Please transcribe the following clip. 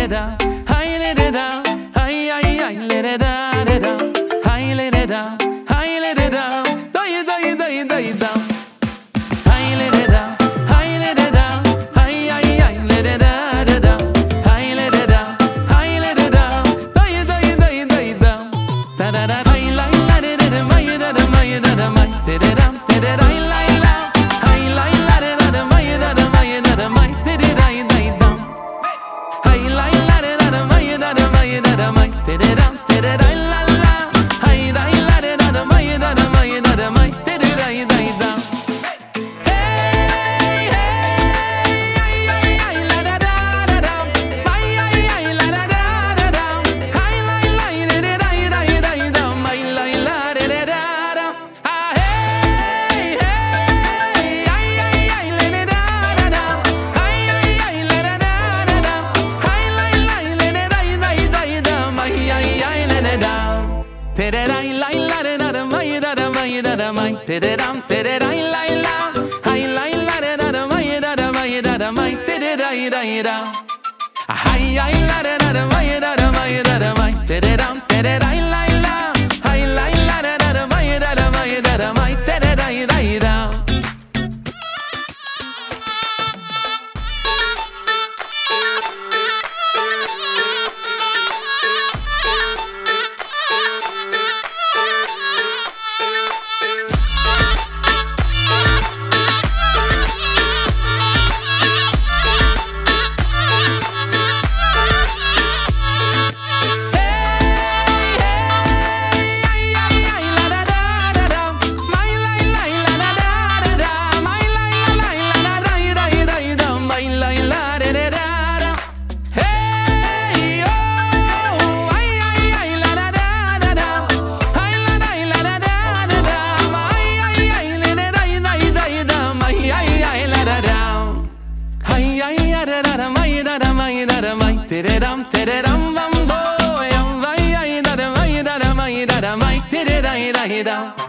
da, hai le de da, hai le de da, hai le de da, hai le de da, dai da, hai le de da, hai le de da, hai le de da, hai le de da, hai le de da, dai da, da da da, hai la de de mai da mai da mai, de da la la, hai la de da mai da mai de da da, hai la de da mai da mai de da la la, hai la de da mai da mai de da mai, de da. Down.